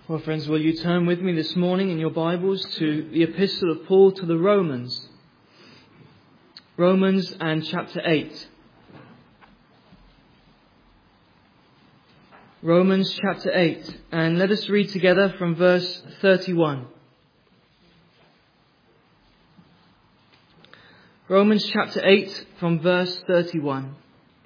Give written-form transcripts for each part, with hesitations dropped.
Well, friends, will you turn with me this morning in your Bibles to the Epistle of Paul to the Romans. Romans and chapter 8. Romans chapter 8. And let us read together from verse 31. Romans chapter 8 from verse 31.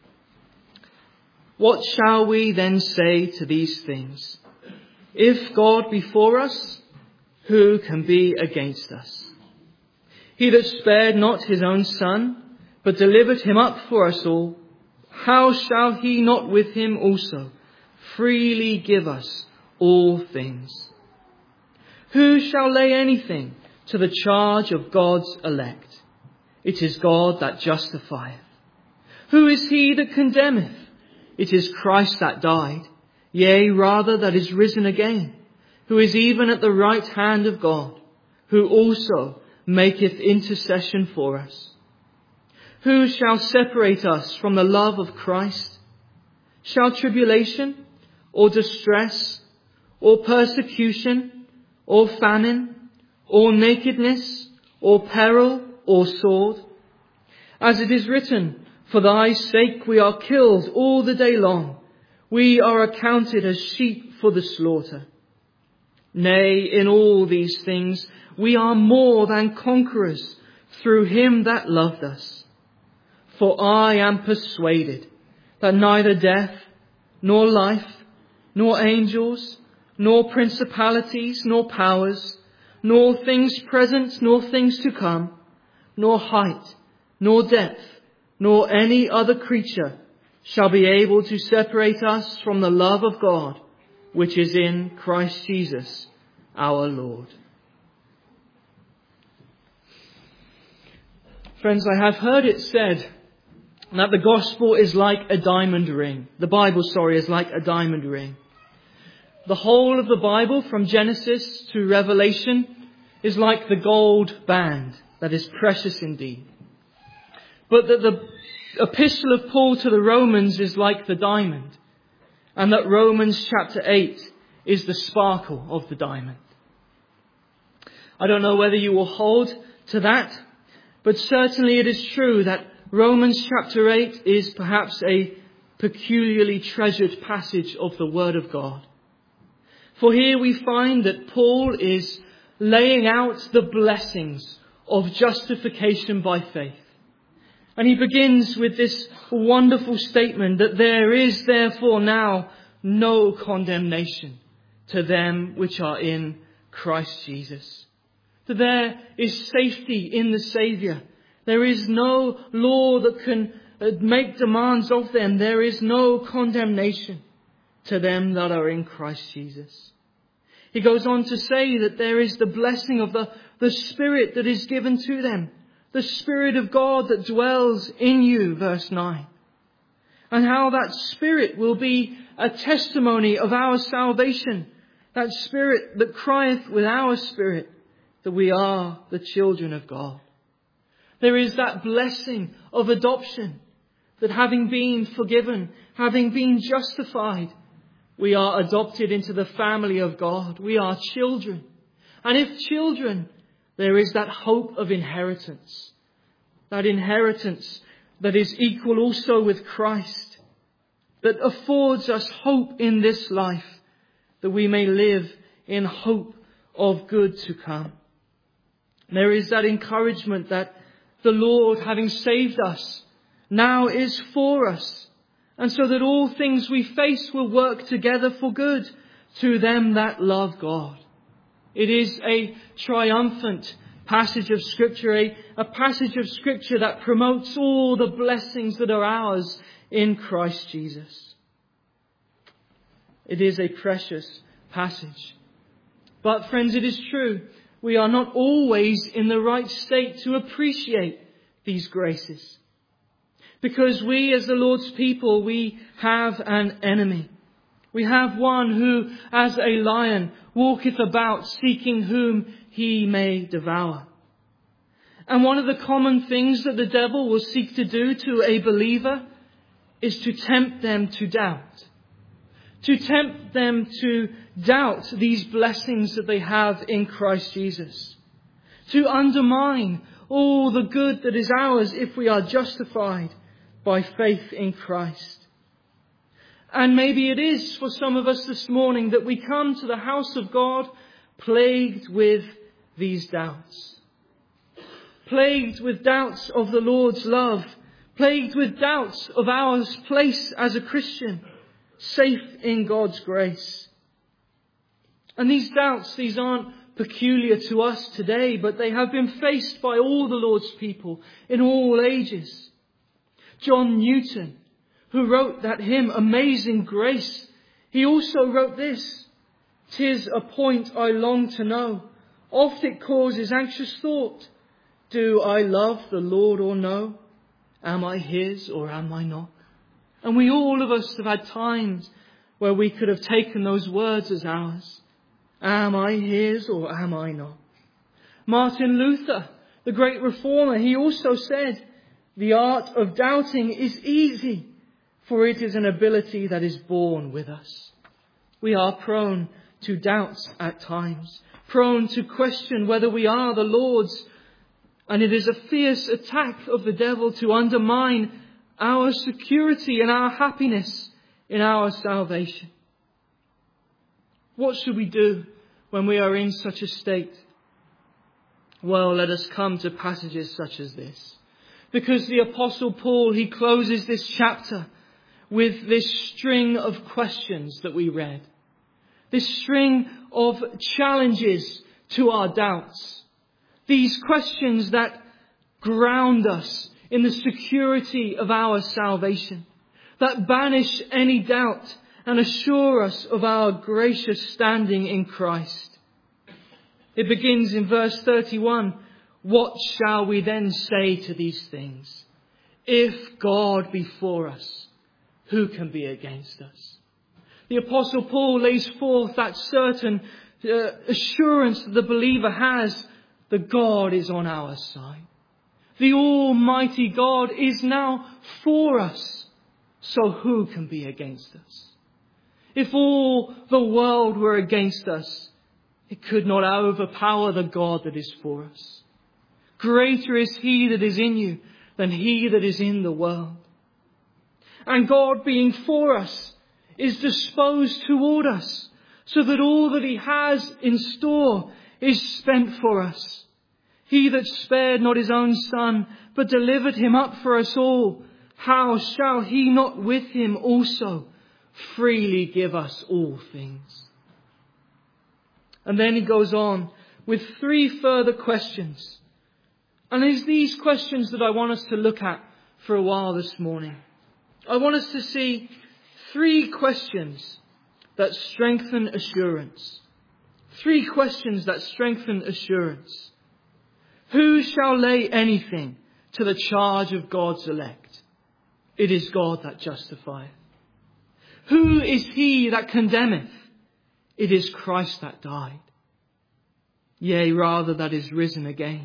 What shall we then say to these things? If God be for us, who can be against us? He that spared not his own Son, but delivered him up for us all, how shall he not with him also freely give us all things? Who shall lay anything to the charge of God's elect? It is God that justifieth. Who is he that condemneth? It is Christ that died, yea, rather that is risen again, who is even at the right hand of God, who also maketh intercession for us. Who shall separate us from the love of Christ? Shall tribulation, or distress, or persecution, or famine, or nakedness, or peril, or sword? As it is written, for thy sake we are killed all the day long. We are accounted as sheep for the slaughter. Nay, in all these things we are more than conquerors through him that loved us. For I am persuaded that neither death, nor life, nor angels, nor principalities, nor powers, nor things present, nor things to come, nor height, nor depth, nor any other creature shall be able to separate us from the love of God, which is in Christ Jesus our Lord. Friends, I have heard it said that the gospel is like a diamond ring. The Bible, is like a diamond ring. The whole of the Bible, from Genesis to Revelation, is like the gold band that is precious indeed. But that the epistle of Paul to the Romans is like the diamond, and that Romans chapter 8 is the sparkle of the diamond. I don't know whether you will hold to that, but certainly it is true that Romans chapter 8 is perhaps a peculiarly treasured passage of the Word of God. For here we find that Paul is laying out the blessings of justification by faith. And he begins with this wonderful statement that there is therefore now no condemnation to them which are in Christ Jesus. That there is safety in the Saviour. There is no law that can make demands of them. There is no condemnation to them that are in Christ Jesus. He goes on to say that there is the blessing of the Spirit that is given to them. The Spirit of God that dwells in you, verse 9. And how that Spirit will be a testimony of our salvation. That Spirit that crieth with our spirit that we are the children of God. There is that blessing of adoption, that having been forgiven, having been justified, we are adopted into the family of God. We are children. And if children, there is that hope of inheritance. That inheritance that is equal also with Christ. That affords us hope in this life. That we may live in hope of good to come. There is that encouragement that the Lord, having saved us, now is for us. And so that all things we face will work together for good to them that love God. It is a triumphant passage of Scripture, a passage of Scripture that promotes all the blessings that are ours in Christ Jesus. It is a precious passage. But friends, it is true, we are not always in the right state to appreciate these graces. Because we as the Lord's people, we have an enemy. We have one who, as a lion, walketh about seeking whom he may devour. And one of the common things that the devil will seek to do to a believer is to tempt them to doubt. to tempt them to doubt these blessings that they have in Christ Jesus, to undermine all the good that is ours if we are justified by faith in Christ. And maybe it is for some of us this morning that we come to the house of God plagued with these doubts. Plagued with doubts of the Lord's love. Plagued with doubts of our place as a Christian, safe in God's grace. And these doubts, these aren't peculiar to us today, but they have been faced by all the Lord's people in all ages. John Newton, who wrote that hymn, Amazing Grace, he also wrote this: "'Tis a point I long to know, oft it causes anxious thought. Do I love the Lord or no? Am I His or am I not?" And we all of us have had times where we could have taken those words as ours. Am I His or am I not? Martin Luther, the great reformer, he also said, "The art of doubting is easy, for it is an ability that is born with us." We are prone to doubts at times, prone to question whether we are the Lord's, and it is a fierce attack of the devil to undermine our security and our happiness in our salvation. What should we do when we are in such a state? Well, let us come to passages such as this. Because the Apostle Paul, he closes this chapter with this string of questions that we read. This string of challenges to our doubts. These questions that ground us in the security of our salvation. That banish any doubt and assure us of our gracious standing in Christ. It begins in verse 31. What shall we then say to these things? If God be for us, who can be against us? The Apostle Paul lays forth that certain assurance that the believer has that God is on our side. The Almighty God is now for us. So who can be against us? If all the world were against us, it could not overpower the God that is for us. Greater is He that is in you than he that is in the world. And God being for us is disposed toward us, so that all that He has in store is spent for us. He that spared not His own Son, but delivered Him up for us all, how shall He not with Him also freely give us all things? And then he goes on with 3 further questions. And it's these questions that I want us to look at for a while this morning. I want us to see 3 questions that strengthen assurance. 3 questions that strengthen assurance. Who shall lay anything to the charge of God's elect? It is God that justifieth. Who is he that condemneth? It is Christ that died. Yea, rather that is risen again.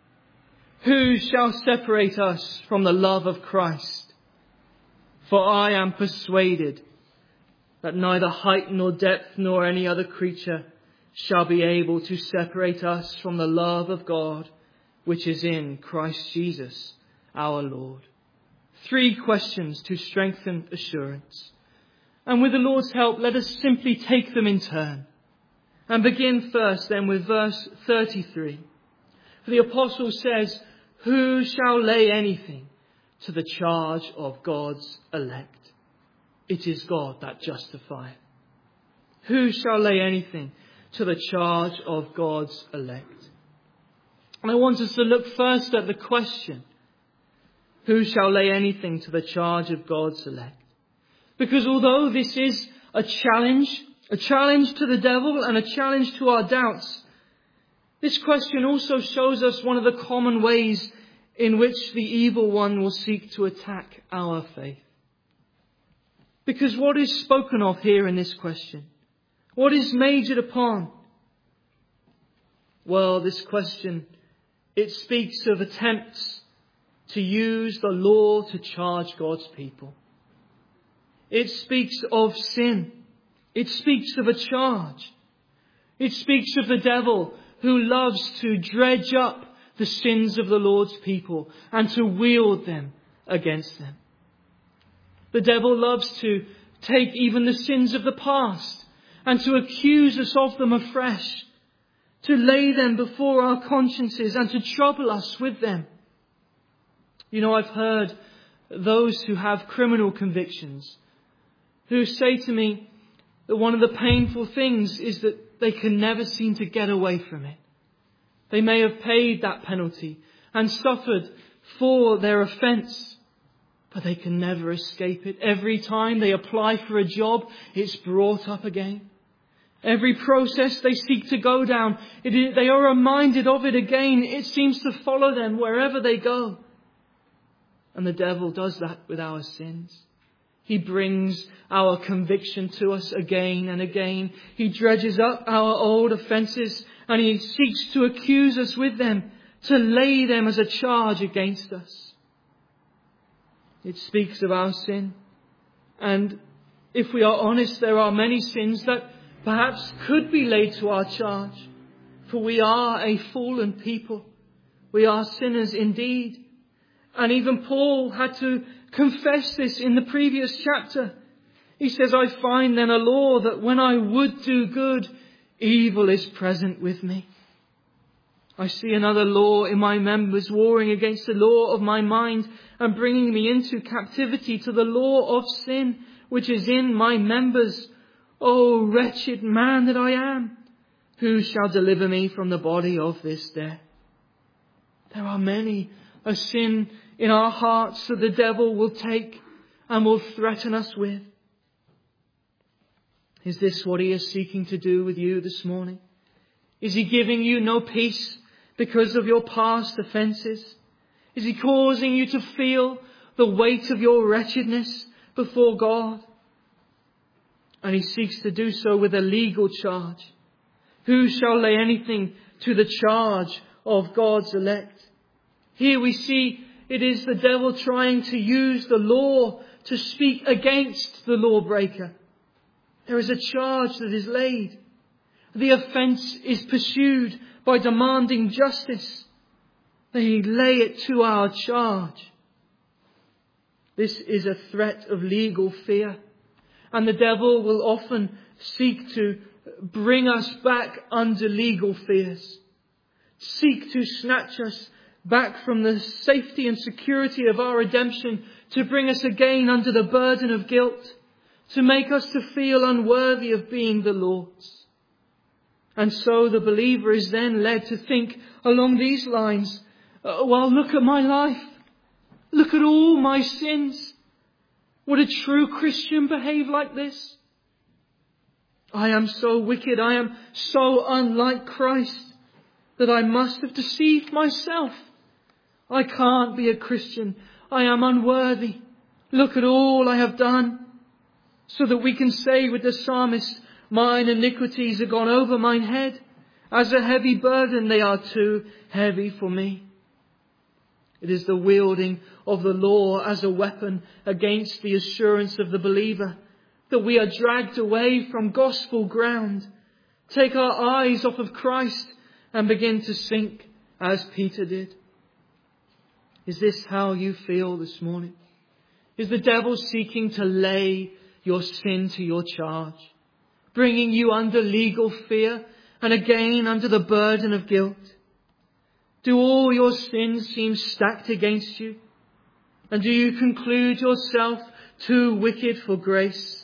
Who shall separate us from the love of Christ? For I am persuaded that neither height nor depth nor any other creature shall be able to separate us from the love of God, which is in Christ Jesus our Lord. 3 questions to strengthen assurance. And with the Lord's help, let us simply take them in turn. And begin first then with verse 33. For the apostle says, who shall lay anything to the charge of God's elect? It is God that justifieth. Who shall lay anything to the charge of God's elect? And I want us to look first at the question. Who shall lay anything to the charge of God's elect? Because although this is a challenge to the devil and a challenge to our doubts, this question also shows us one of the common ways in which the evil one will seek to attack our faith. Because what is spoken of here in this question? What is majored upon? Well, this question, it speaks of attempts to use the law to charge God's people. It speaks of sin. It speaks of a charge. It speaks of the devil who loves to dredge up the sins of the Lord's people and to wield them against them. The devil loves to take even the sins of the past and to accuse us of them afresh, to lay them before our consciences and to trouble us with them. You know, I've heard those who have criminal convictions who say to me that one of the painful things is that they can never seem to get away from it. They may have paid that penalty and suffered for their offence, but they can never escape it. Every time they apply for a job, it's brought up again. Every process they seek to go down, they are reminded of it again. It seems to follow them wherever they go. And the devil does that with our sins. He brings our conviction to us again and again. He dredges up our old offences and he seeks to accuse us with them, to lay them as a charge against us. It speaks of our sin. And if we are honest, there are many sins that perhaps could be laid to our charge. For we are a fallen people. We are sinners indeed. And even Paul had to confess this in the previous chapter. He says, I find then a law that when I would do good, evil is present with me. I see another law in my members warring against the law of my mind and bringing me into captivity to the law of sin, which is in my members. O wretched man that I am, who shall deliver me from the body of this death? There are many a sin in our hearts that the devil will take and will threaten us with. Is this what he is seeking to do with you this morning? Is he giving you no peace because of your past offences? Is he causing you to feel the weight of your wretchedness before God? And he seeks to do so with a legal charge. Who shall lay anything to the charge of God's elect? Here we see it is the devil trying to use the law to speak against the lawbreaker. There is a charge that is laid. The offence is pursued by demanding justice. They lay it to our charge. This is a threat of legal fear. And the devil will often seek to bring us back under legal fears. Seek to snatch us back from the safety and security of our redemption, to bring us again under the burden of guilt, to make us to feel unworthy of being the Lord's. And so the believer is then led to think along these lines, well, look at my life. Look at all my sins. Would a true Christian behave like this? I am so wicked, I am so unlike Christ, that I must have deceived myself. I can't be a Christian. I am unworthy. Look at all I have done. So that we can say with the psalmist, mine iniquities are gone over mine head. As a heavy burden, they are too heavy for me. It is the wielding of the law as a weapon against the assurance of the believer that we are dragged away from gospel ground, take our eyes off of Christ and begin to sink as Peter did. Is this how you feel this morning? Is the devil seeking to lay your sin to your charge, bringing you under legal fear and again under the burden of guilt? Do all your sins seem stacked against you? And do you conclude yourself too wicked for grace?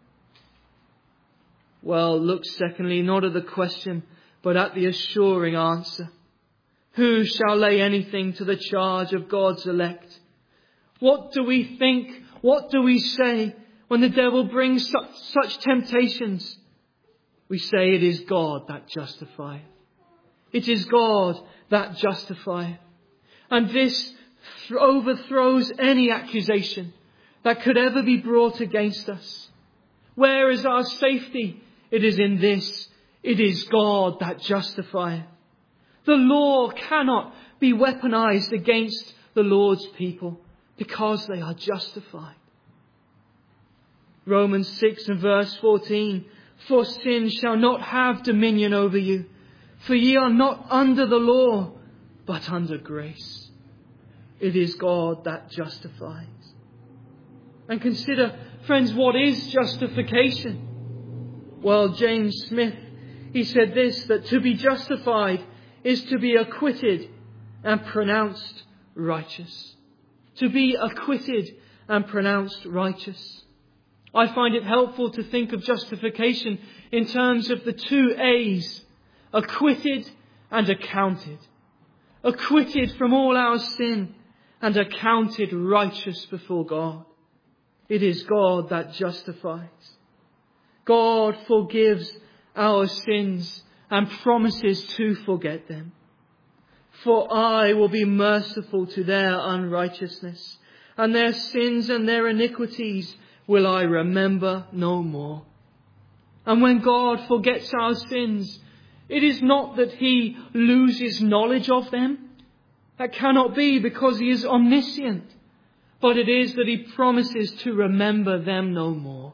Well, look secondly, not at the question, but at the assuring answer. Who shall lay anything to the charge of God's elect? What do we think? What do we say when the devil brings such temptations? We say it is God that justifieth. It is God that justifieth. And this overthrows any accusation that could ever be brought against us. Where is our safety? It is in this. It is God that justifieth. The law cannot be weaponized against the Lord's people because they are justified. Romans 6 and verse 14 For sin shall not have dominion over you. For ye are not under the law, but under grace. It is God that justifies. And consider, friends, what is justification? Well, James Smith, he said this, that to be justified is to be acquitted and pronounced righteous. To be acquitted and pronounced righteous. I find it helpful to think of justification in terms of the two A's, acquitted and accounted. Acquitted from all our sin and accounted righteous before God. It is God that justifies. God forgives our sins and promises to forget them. For I will be merciful to their unrighteousness, and their sins and their iniquities will I remember no more. And when God forgets our sins, it is not that He loses knowledge of them. That cannot be, because He is omniscient. But it is that He promises to remember them no more.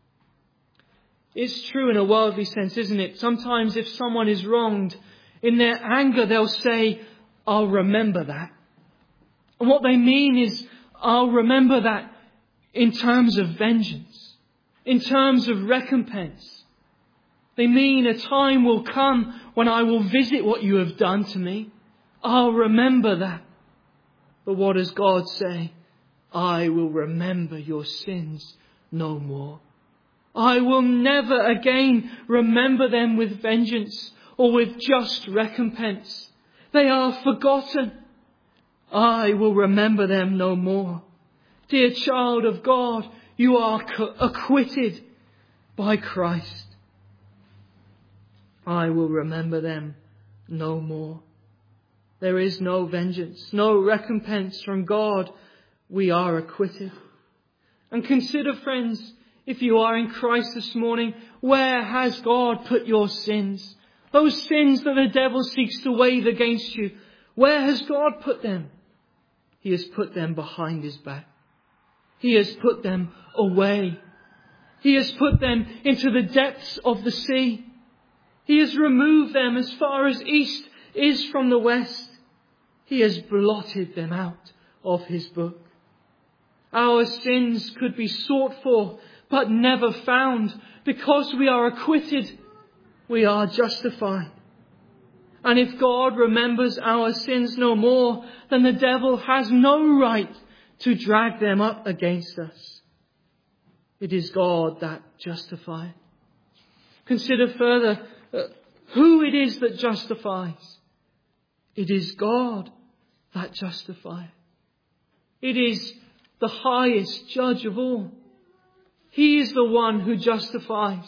It's true in a worldly sense, isn't it? Sometimes if someone is wronged, in their anger they'll say, I'll remember that. And what they mean is, I'll remember that in terms of vengeance, in terms of recompense. They mean a time will come when I will visit what you have done to me. I'll remember that. But what does God say? I will remember your sins no more. I will never again remember them with vengeance or with just recompense. They are forgotten. I will remember them no more. Dear child of God, you are acquitted by Christ. I will remember them no more. There is no vengeance, no recompense from God. We are acquitted. And consider, friends, if you are in Christ this morning, where has God put your sins? Those sins that the devil seeks to wave against you, where has God put them? He has put them behind His back. He has put them away. He has put them into the depths of the sea. He has removed them as far as east is from the west. He has blotted them out of His book. Our sins could be sought for, but never found. Because we are acquitted, we are justified. And if God remembers our sins no more, then the devil has no right to drag them up against us. It is God that justifies. Consider further who it is that justifies. It is God that justifies. It is the highest judge of all. He is the one who justifies.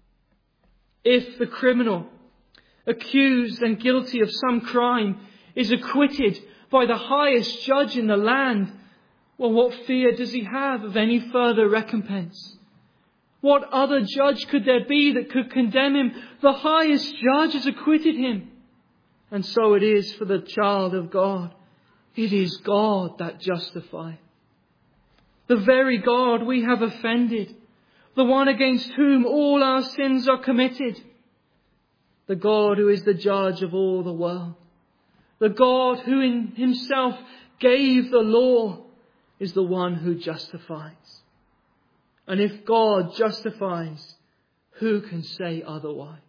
If the criminal, accused and guilty of some crime, is acquitted by the highest judge in the land, well, what fear does he have of any further recompense? What other judge could there be that could condemn him? The highest judge has acquitted him. And so it is for the child of God. It is God that justifies. The very God we have offended, the one against whom all our sins are committed, the God who is the judge of all the world, the God who in Himself gave the law, is the one who justifies. And if God justifies, who can say otherwise?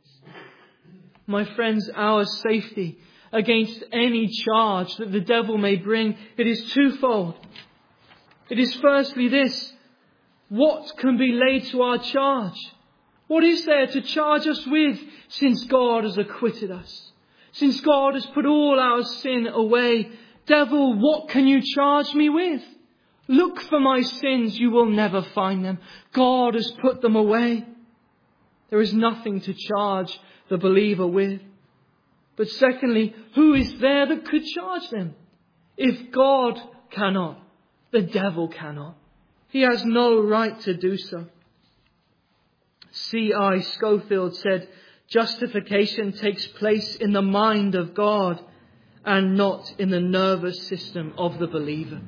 My friends, our safety against any charge that the devil may bring, it is twofold. It is firstly this: what can be laid to our charge? What is there to charge us with, since God has acquitted us? Since God has put all our sin away? Devil, what can you charge me with? Look for my sins, you will never find them. God has put them away. There is nothing to charge the believer with. But secondly, who is there that could charge them? If God cannot, the devil cannot. He has no right to do so. C.I. Scofield said, justification takes place in the mind of God and not in the nervous system of the believer.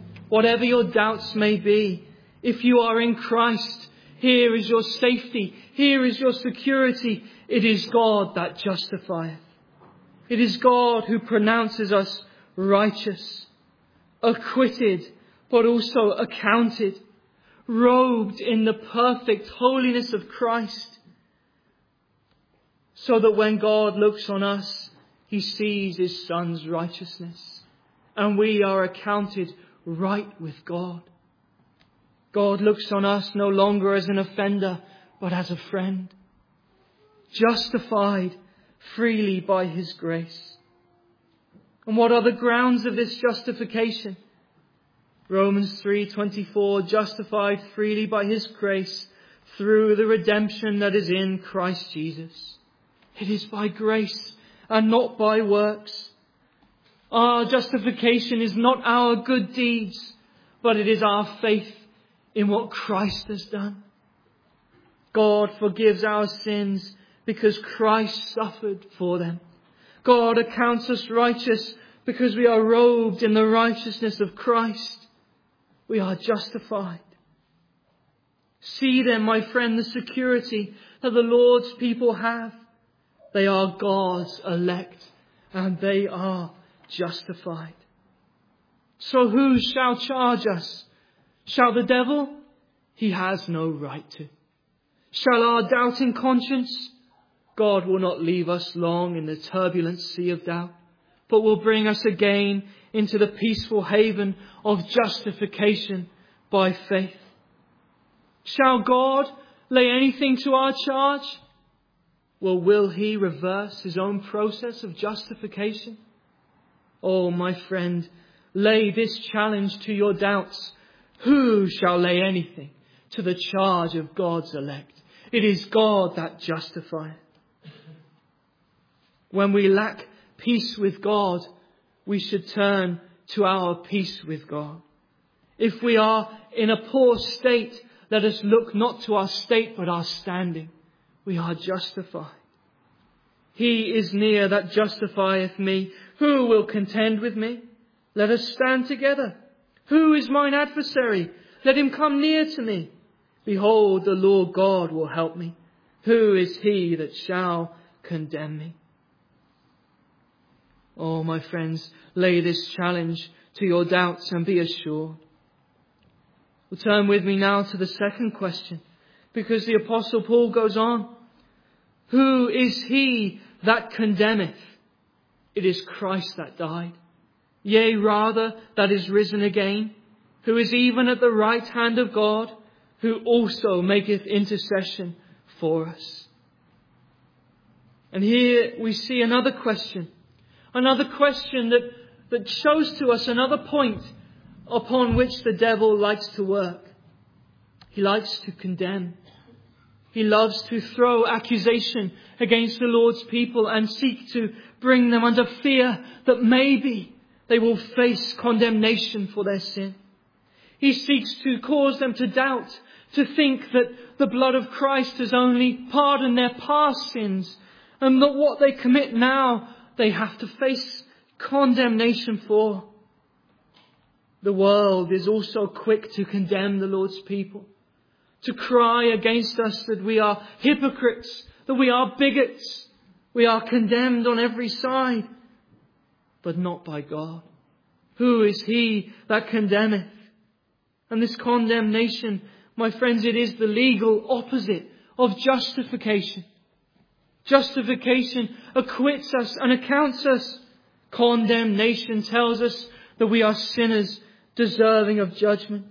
Whatever your doubts may be, if you are in Christ, here is your safety. here is your security. It is God that justifieth. It is God who pronounces us righteous, acquitted, but also accounted, robed in the perfect holiness of Christ, so that when God looks on us, He sees His Son's righteousness, and we are accounted right with God. God looks on us no longer as an offender, but as a friend, justified freely by His grace. And what are the grounds of this justification? Romans 3:24, justified freely by His grace through the redemption that is in Christ Jesus. It is by grace and not by works. Our justification is not our good deeds, but it is our faith in what Christ has done. God forgives our sins because Christ suffered for them. God accounts us righteous because we are robed in the righteousness of Christ. We are justified. See then, my friend, the security that the Lord's people have. They are God's elect, and they are justified. So who shall charge us? Shall the devil? He has no right to. Shall our doubting conscience? God will not leave us long in the turbulent sea of doubt, but will bring us again into the peaceful haven of justification by faith. Shall God lay anything to our charge? Well, will He reverse His own process of justification? Oh, my friend, lay this challenge to your doubts. Who shall lay anything to the charge of God's elect? It is God that justifieth. When we lack peace with God, we should turn to our peace with God. If we are in a poor state, let us look not to our state but our standing. We are justified. He is near that justifieth me. Who will contend with me? Let us stand together. Who is mine adversary? Let him come near to me. Behold, the Lord God will help me. Who is he that shall condemn me? Oh, my friends, lay this challenge to your doubts and be assured. Well, turn with me now to the second question, because the Apostle Paul goes on. Who is he that condemneth? It is Christ that died. Yea, rather, that is risen again, who is even at the right hand of God, who also maketh intercession for us. And here we see another question that shows to us another point upon which the devil likes to work. He likes to condemn. He loves to throw accusation against the Lord's people and seek to bring them under fear that maybe they will face condemnation for their sin. He seeks to cause them to doubt, to think that the blood of Christ has only pardoned their past sins, and that what they commit now they have to face condemnation for. The world is also quick to condemn the Lord's people, to cry against us that we are hypocrites, that we are bigots. We are condemned on every side, but not by God. Who is he that condemneth? And this condemnation, my friends, it is the legal opposite of justification. Justification acquits us and accounts us. Condemnation tells us that we are sinners deserving of judgment.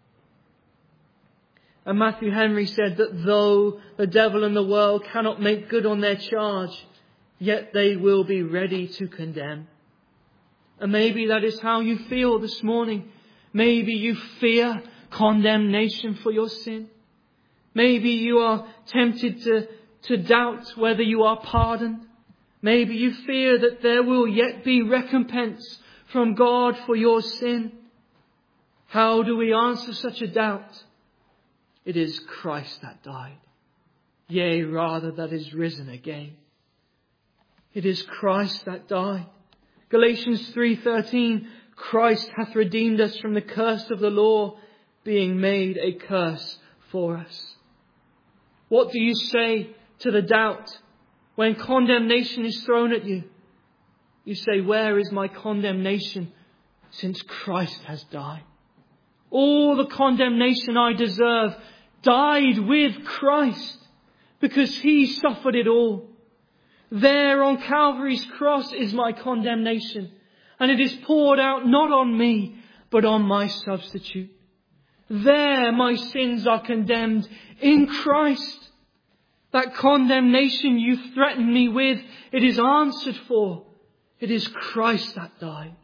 And Matthew Henry said that though the devil and the world cannot make good on their charge, yet they will be ready to condemn. And maybe that is how you feel this morning. Maybe you fear condemnation for your sin. Maybe you are tempted to doubt whether you are pardoned. Maybe you fear that there will yet be recompense from God for your sin. How do we answer such a doubt? It is Christ that died. Yea, rather, that is risen again. It is Christ that died. Galatians 3:13, Christ hath redeemed us from the curse of the law, being made a curse for us. What do you say to the doubt when condemnation is thrown at you? You say, where is my condemnation since Christ has died? All the condemnation I deserve died with Christ because He suffered it all. There on Calvary's cross is my condemnation, and it is poured out not on me, but on my substitute. There my sins are condemned in Christ. That condemnation you threaten me with, it is answered for. It is Christ that died.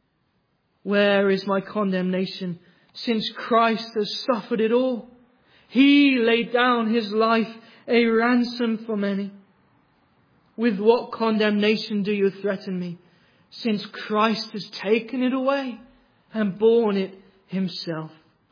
Where is my condemnation since Christ has suffered it all? He laid down His life a ransom for many. With what condemnation do you threaten me, since Christ has taken it away and borne it Himself?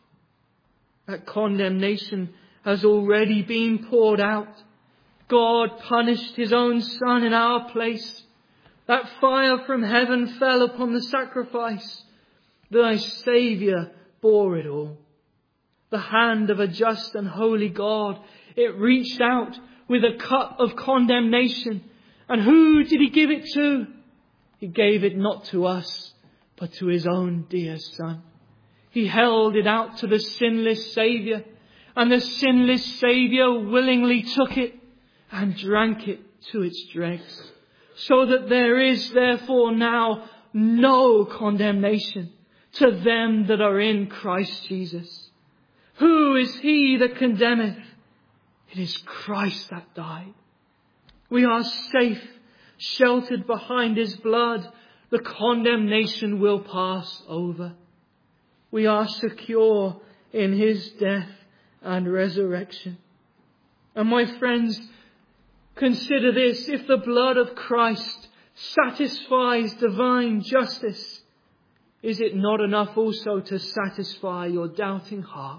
That condemnation has already been poured out. God punished His own Son in our place. That fire from heaven fell upon the sacrifice. Thy Saviour bore it all. The hand of a just and holy God, it reached out with a cup of condemnation. And who did He give it to? He gave it not to us, but to His own dear Son. He held it out to the sinless Saviour, and the sinless Saviour willingly took it and drank it to its dregs, so that there is therefore now no condemnation to them that are in Christ Jesus. Who is he that condemneth? It is Christ that died. We are safe, sheltered behind His blood. The condemnation will pass over. We are secure in His death and resurrection. And my friends, consider this: if the blood of Christ satisfies divine justice, is it not enough also to satisfy your doubting heart?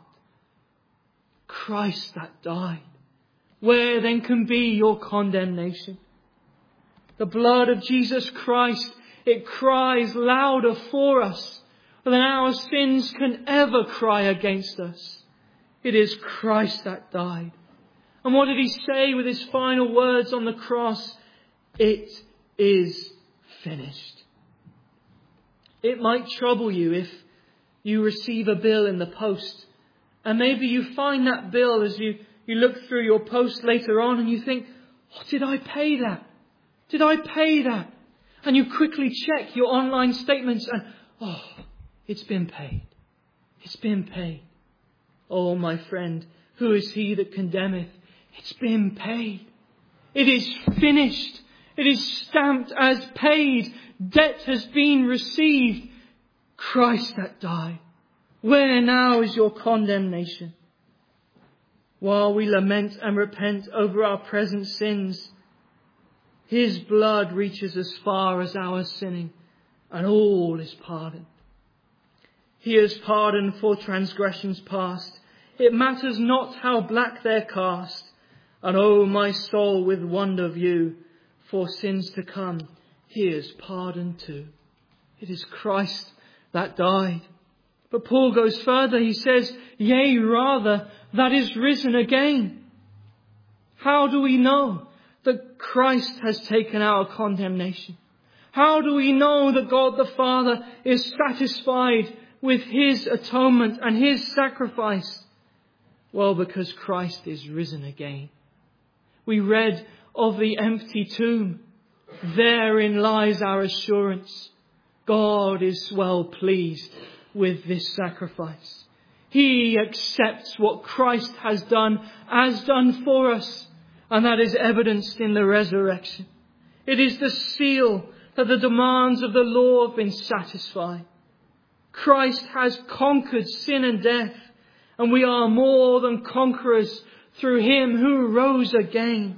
Christ that died. Where then can be your condemnation? The blood of Jesus Christ, it cries louder for us than our sins can ever cry against us. It is Christ that died. And what did He say with His final words on the cross? It is finished. It might trouble you if you receive a bill in the post, and maybe you find that bill as you look through your post later on and you think, oh, did I pay that? Did I pay that? And you quickly check your online statements and, oh, it's been paid. It's been paid. Oh, my friend, who is he that condemneth? It's been paid. It is finished. It is stamped as paid. Debt has been received. Christ that died. Where now is your condemnation? While we lament and repent over our present sins, His blood reaches as far as our sinning, and all is pardoned. He has pardoned for transgressions past. It matters not how black they're cast. And oh, my soul, with wonder view, for sins to come, He is pardoned too. It is Christ that died. But Paul goes further. He says, yea, rather, that is risen again. How do we know that Christ has taken our condemnation? How do we know that God the Father is satisfied with His atonement and His sacrifice? Well, because Christ is risen again. We read of the empty tomb. Therein lies our assurance. God is well pleased with this sacrifice. He accepts what Christ has done as done for us, and that is evidenced in the resurrection. It is the seal that the demands of the law have been satisfied. Christ has conquered sin and death, and we are more than conquerors through Him who rose again.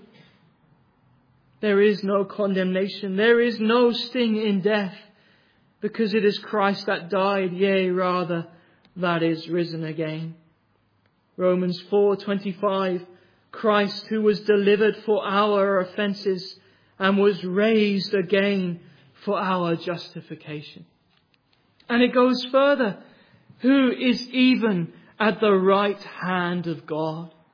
There is no condemnation. There is no sting in death, because it is Christ that died, yea, rather, that is risen again. Romans 4:25, Christ who was delivered for our offences and was raised again for our justification. And it goes further, who is even at the right hand of God.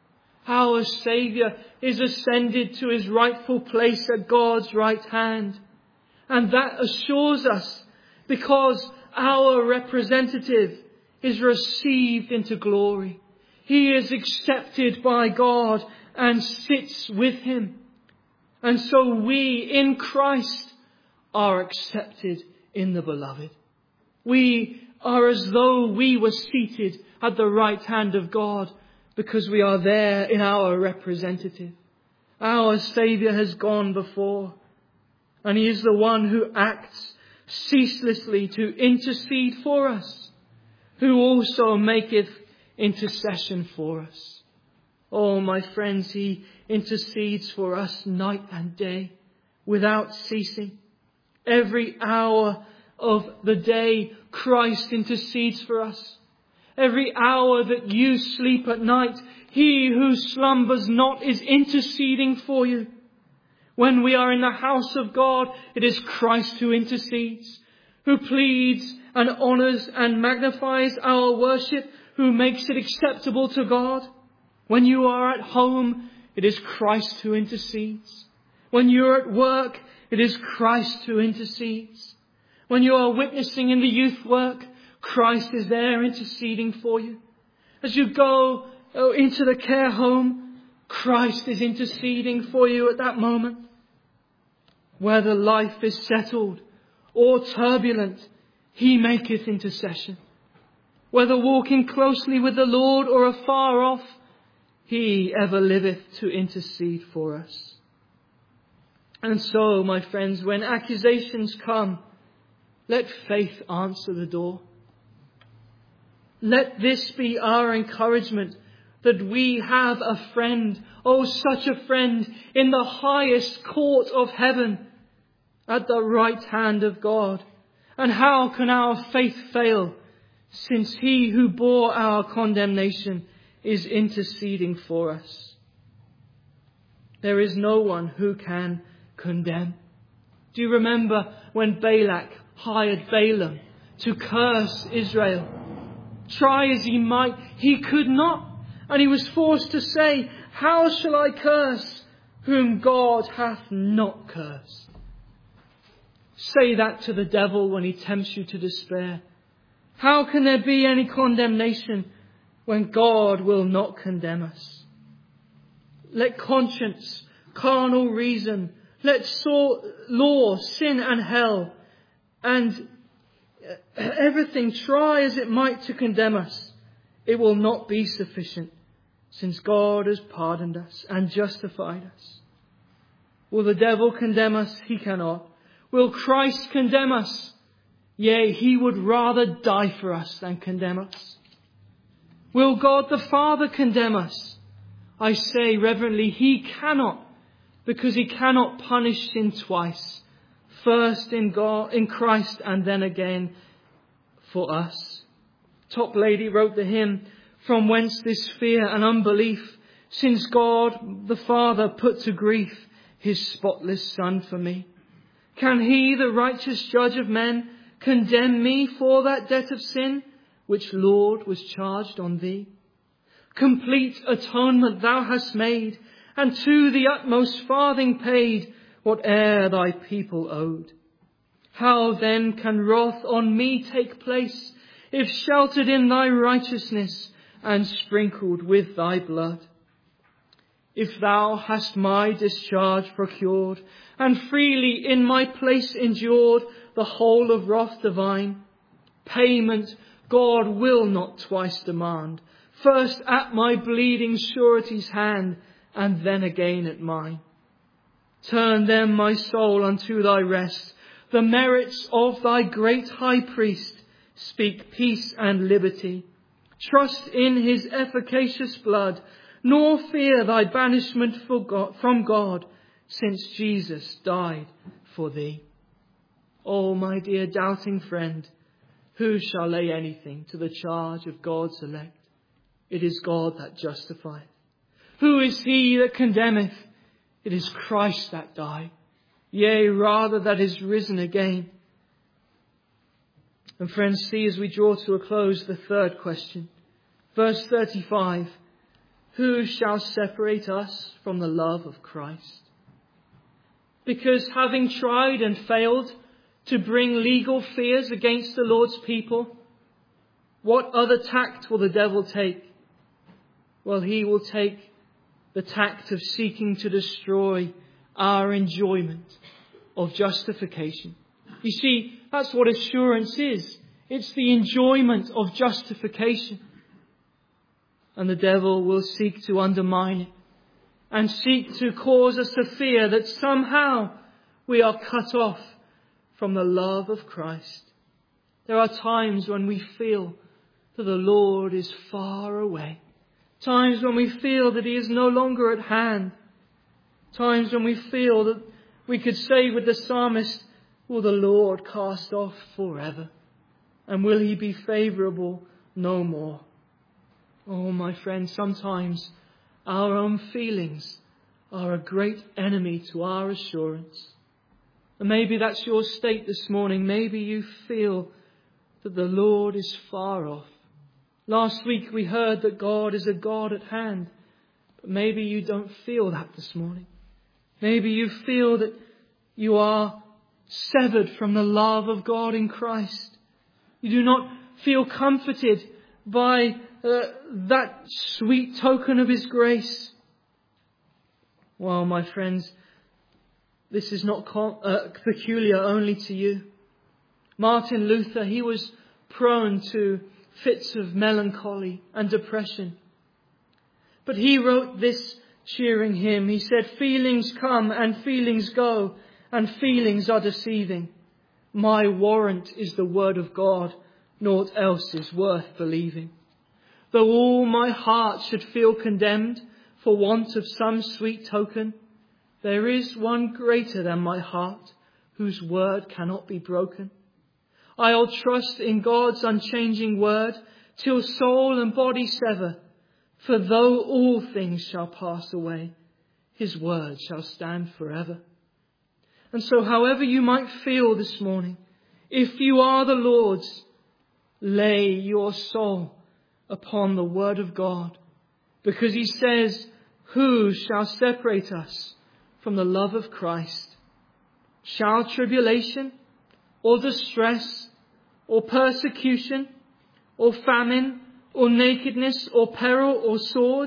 Our Saviour is ascended to his rightful place at God's right hand. And that assures us, because our representative is received into glory. He is accepted by God and sits with him. And so we in Christ are accepted in the Beloved. We are as though we were seated at the right hand of God, because we are there in our representative. Our Saviour has gone before, and he is the one who acts ceaselessly to intercede for us, who also maketh intercession for us. Oh, my friends, he intercedes for us night and day without ceasing. Every hour of the day, Christ intercedes for us. Every hour that you sleep at night, he who slumbers not is interceding for you. When we are in the house of God, it is Christ who intercedes, who pleads and honours and magnifies our worship, who makes it acceptable to God. When you are at home, it is Christ who intercedes. When you are at work, it is Christ who intercedes. When you are witnessing in the youth work, Christ is there interceding for you. As you go into the care home, Christ is interceding for you at that moment. Whether life is settled or turbulent, he maketh intercession. Whether walking closely with the Lord or afar off, he ever liveth to intercede for us. And so, my friends, when accusations come, let faith answer the door. Let this be our encouragement, that we have a friend, oh such a friend, in the highest court of heaven, at the right hand of God. And how can our faith fail, since he who bore our condemnation is interceding for us? There is no one who can condemn. Do you remember when Balak hired Balaam to curse Israel? Try as he might, he could not. And he was forced to say, how shall I curse whom God hath not cursed? Say that to the devil when he tempts you to despair. How can there be any condemnation when God will not condemn us? Let conscience, carnal reason, let law, sin and hell, and everything try as it might to condemn us. It will not be sufficient, since God has pardoned us and justified us. Will the devil condemn us? He cannot. Will Christ condemn us? Yea, he would rather die for us than condemn us. Will God the Father condemn us? I say reverently, he cannot, because he cannot punish sin twice. First in God, in Christ, and then again for us. Toplady wrote the hymn, from whence this fear and unbelief, since God the Father put to grief his spotless Son for me? Can he, the righteous judge of men, condemn me for that debt of sin, which, Lord, was charged on thee? Complete atonement thou hast made, and to the utmost farthing paid whate'er thy people owed. How then can wrath on me take place, if sheltered in thy righteousness and sprinkled with thy blood? If thou hast my discharge procured, and freely in my place endured the whole of wrath divine, payment God will not twice demand, first at my bleeding surety's hand, and then again at mine. Turn then my soul unto thy rest, the merits of thy great high priest, speak peace and liberty. Trust in his efficacious blood, nor fear thy banishment from God, since Jesus died for thee. Oh, my dear doubting friend, who shall lay anything to the charge of God's elect? It is God that justifieth. Who is he that condemneth? It is Christ that died, yea, rather that is risen again. And friends, see as we draw to a close the third question. Verse 35. who shall separate us from the love of Christ? Because having tried and failed to bring legal fears against the Lord's people, what other tact will the devil take? Well, he will take the tact of seeking to destroy our enjoyment of justification. You see, that's what assurance is. It's the enjoyment of justification. And the devil will seek to undermine it and seek to cause us to fear that somehow we are cut off from the love of Christ. There are times when we feel that the Lord is far away. Times when we feel that He is no longer at hand. Times when we feel that we could say with the psalmist, will the Lord cast off forever? And will He be favourable no more? Oh, my friends, sometimes our own feelings are a great enemy to our assurance. And maybe that's your state this morning. Maybe you feel that the Lord is far off. Last week we heard that God is a God at hand. But maybe you don't feel that this morning. Maybe you feel that you are severed from the love of God in Christ. You do not feel comforted by that sweet token of His grace. Well, my friends, this is not peculiar only to you. Martin Luther, he was prone to fits of melancholy and depression. But he wrote this cheering hymn. He said, "Feelings come and feelings go, and feelings are deceiving. My warrant is the word of God, naught else is worth believing. Though all my heart should feel condemned for want of some sweet token, there is one greater than my heart, whose word cannot be broken. I'll trust in God's unchanging word, till soul and body sever. For though all things shall pass away, His word shall stand forever." And so however you might feel this morning, if you are the Lord's, lay your soul upon the word of God. Because He says, who shall separate us from the love of Christ? Shall tribulation, or distress, or persecution, or famine, or nakedness, or peril, or sword?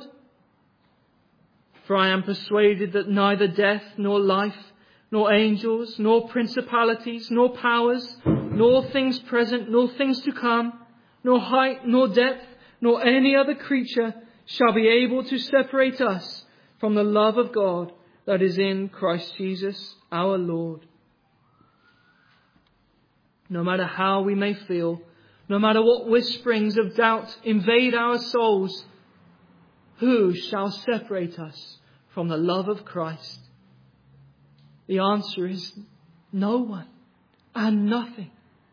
For I am persuaded that neither death, nor life, nor angels, nor principalities, nor powers, nor things present, nor things to come, nor height, nor depth, nor any other creature shall be able to separate us from the love of God that is in Christ Jesus our Lord. No matter how we may feel, no matter what whisperings of doubt invade our souls, who shall separate us from the love of Christ? The answer is no one and nothing.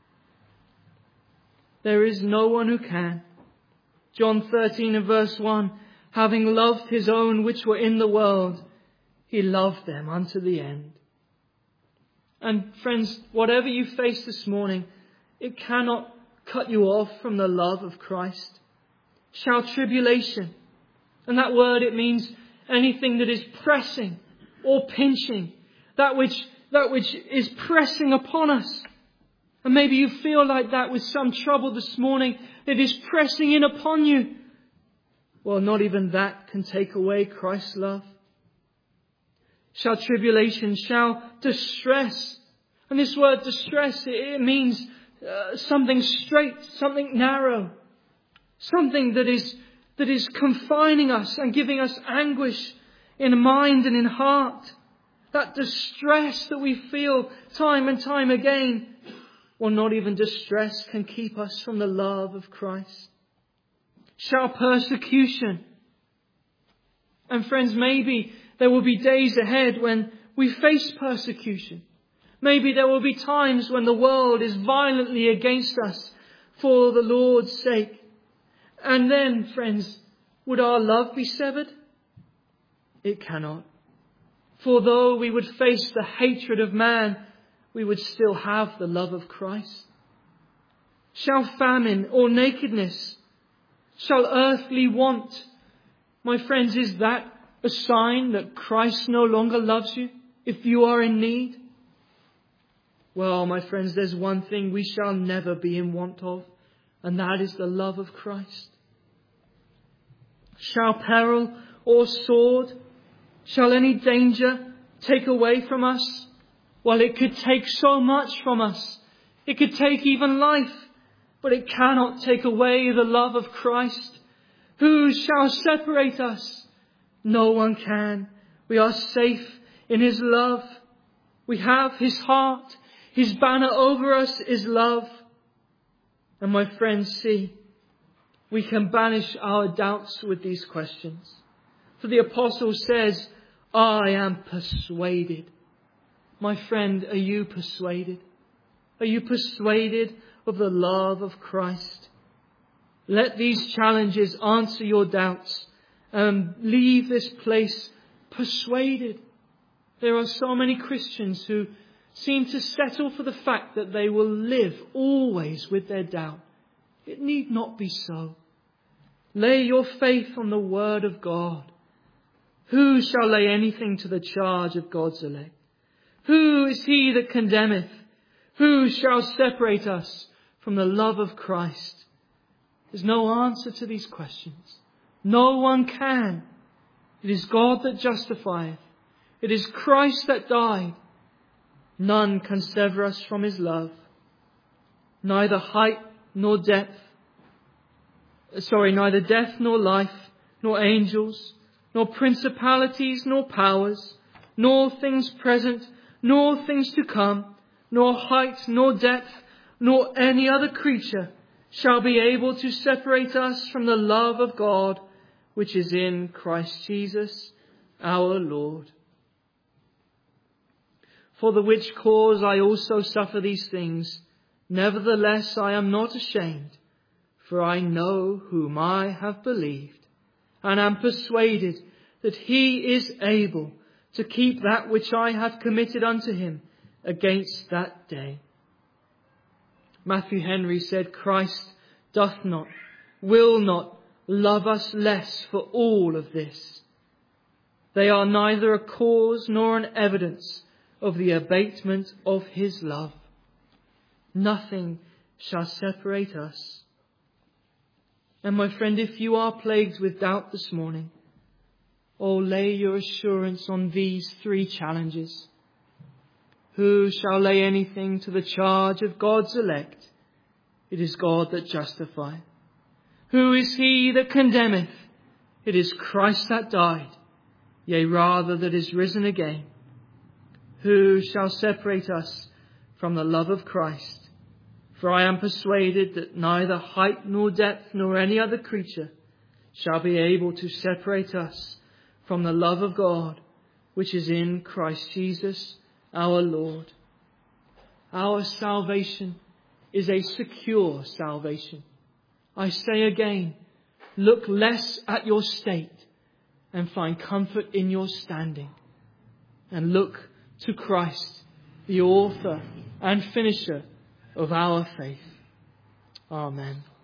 There is no one who can. John 13 and verse 1, having loved His own which were in the world, He loved them unto the end. And friends, whatever you face this morning, it cannot cut you off from the love of Christ. Shall tribulation, and that word, it means anything that is pressing or pinching, that which is pressing upon us. And maybe you feel like that with some trouble this morning that is pressing in upon you. Well, not even that can take away Christ's love. Shall tribulation, shall distress. And this word distress, it means something straight, something narrow. Something that is confining us and giving us anguish in mind and in heart. That distress that we feel time and time again. Well, not even distress can keep us from the love of Christ. Shall persecution. And friends, maybe there will be days ahead when we face persecution. Maybe there will be times when the world is violently against us for the Lord's sake. And then, friends, would our love be severed? It cannot. For though we would face the hatred of man, we would still have the love of Christ. Shall famine or nakedness, shall earthly want, My friends, is that a sign that Christ no longer loves you if you are in need? Well, my friends, there's one thing we shall never be in want of, and that is the love of Christ. Shall peril or sword, shall any danger take away from us? Well, it could take so much from us. It could take even life, but it cannot take away the love of Christ. Who shall separate us? No one can. We are safe in His love. We have His heart. His banner over us is love. And my friends, see, we can banish our doubts with these questions. For the apostle says, I am persuaded. My friend, are you persuaded? Are you persuaded of the love of Christ? Let these challenges answer your doubts and leave this place persuaded. There are so many Christians who seem to settle for the fact that they will live always with their doubt. It need not be so. Lay your faith on the Word of God. Who shall lay anything to the charge of God's elect? Who is he that condemneth? Who shall separate us from the love of Christ? There's no answer to these questions. No one can. It is God that justifieth. It is Christ that died. None can sever us from His love. Neither height nor depth. Neither death nor life, nor angels, nor principalities, nor powers, nor things present, nor things to come, nor height, nor depth, nor any other creature shall be able to separate us from the love of God, which is in Christ Jesus our Lord. For the which cause I also suffer these things. Nevertheless, I am not ashamed, for I know whom I have believed, and am persuaded that He is able to keep that which I have committed unto Him against that day. Matthew Henry said, Christ doth not, will not love us less for all of this. They are neither a cause nor an evidence of the abatement of His love. Nothing shall separate us. And my friend, if you are plagued with doubt this morning, lay your assurance on these three challenges. Who shall lay anything to the charge of God's elect? It is God that justifieth. Who is he that condemneth? It is Christ that died, yea, rather that is risen again. Who shall separate us from the love of Christ? For I am persuaded that neither height nor depth nor any other creature shall be able to separate us from the love of God, which is in Christ Jesus our Lord. Our salvation is a secure salvation. I say again, look less at your state and find comfort in your standing, and look to Christ, the author and finisher of our faith. Amen.